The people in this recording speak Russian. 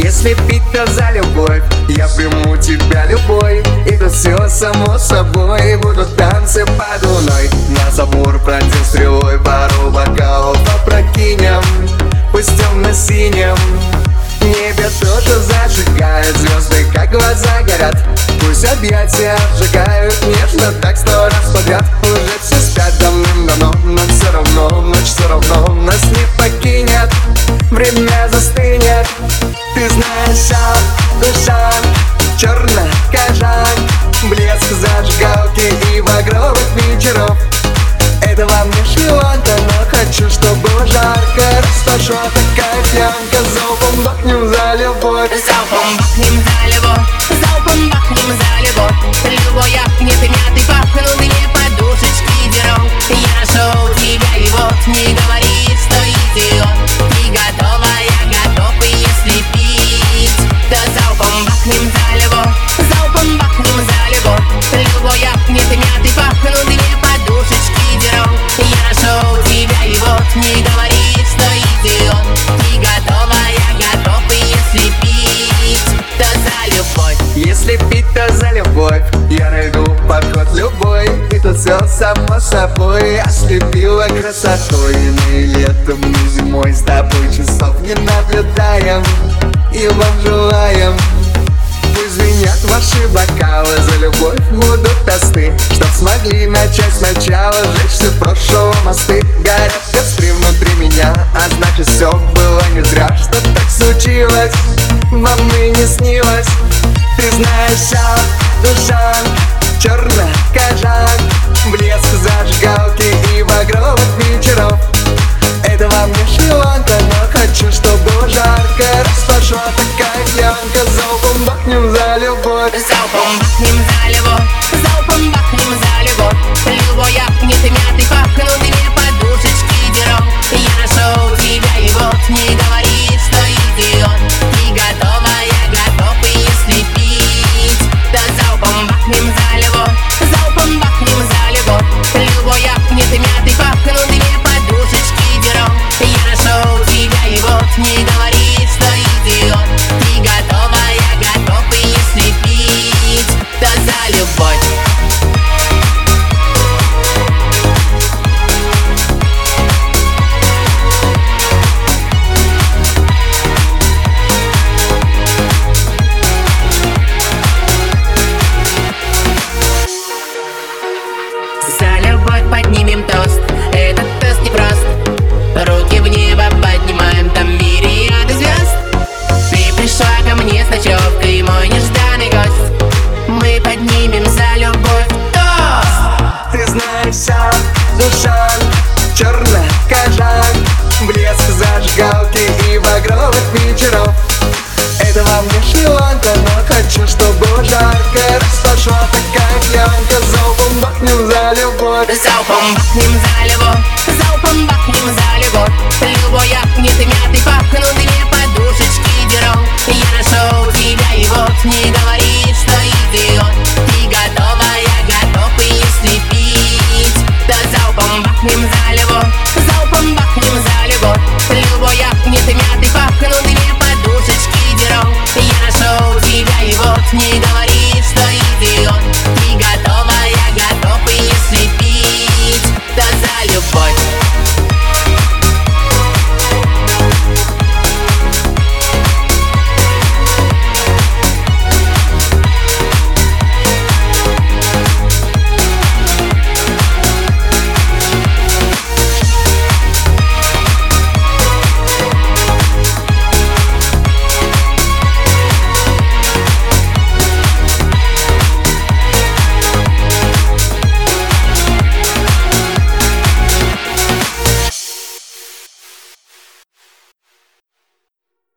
Если пить, то за любовь, я приму тебя любой. И тут все само собой, будут танцы под луной. Нас амур пронзил стрелой, пару бокалов опрокинем. Пусть темно-синим небе тоже зажигает звезды, как глаза горят. Пусть объятия обжигают нежно, так 100 раз подряд. Уже все спят давным-давно, но все равно, ночь все равно нас не покинет. Время застынет. Ты знаешь, душа черная кожа, блеск зажигалки и багровых вечеров. Это во мне Шри-Ланка, но хочу, чтобы было жарко. Раз пошла такая пьянка, залпом бахнем за любовь. Залпом бахнем за любовь, залпом бахнем за любовь. Любой ахнет и мятый пахнут, две подушечки дерем. Я нашел тебя и вот, не говори, что идиот. Ты готова, я готов, и если пить, то залпом бахнем за любовь, залпом бахнем за любовь. Любой ахнет и мятый пахнут, две подушечки дерем. Я нашел тебя и вот, не говори, что идиот. Ты готова, я готов, и если пить, то за любовь. Если пить, то за любовь, я найду подход любой. И тут все само собой ослепило красотой. И летом, и зимой с тобой часов не наблюдаем и вам желаем. Пусть звенят ваши бокалы, за любовь будут тосты, чтоб смогли начать сначала, сжечь все прошлого мосты. Горят костры внутри меня, а значит все было не зря, что так случилось, вам и не снилось. Ты знаешь, душа черная кожа, блеск зажигалки и багровых вечеров. Это во мне Шри-Ланка, но хочу, чтобы было жарко. Раз пошла такая пьянка, залпом бахнем за любовь. Залпом бахнем за любовь, залпом бахнем за любовь. Любой ахнет и мятый пахнут, две подушечки дерем. Я нашел тебя и вот, не говори, что идиот. Ты готова, я готов, и если пить, то залпом бахнем за любовь, залпом бахнем за любовь. Любой ахнет и мятый пахнут, две подушечки дерем. Я нашел тебя и вот, не говори, что идиот. Ты готова, я готов, и если пить, то за любовь. За любовь поднимем тост, этот тост непрост. Руки в небо поднимаем, там мириады звезд. Ты пришла ко мне с ночевкой, мой нежданный гость. Мы поднимем за любовь тост. Ты знаешь, душа черная кожа, блеск зажигалки и багровых вечеров. Это во мне Шри-Ланка, но хочу, чтобы было жарко. Раз пошла такая пьянка, залпом бахнем за любовь. Залпом бахнем за любовь, залпом бахнем за любовь. Любой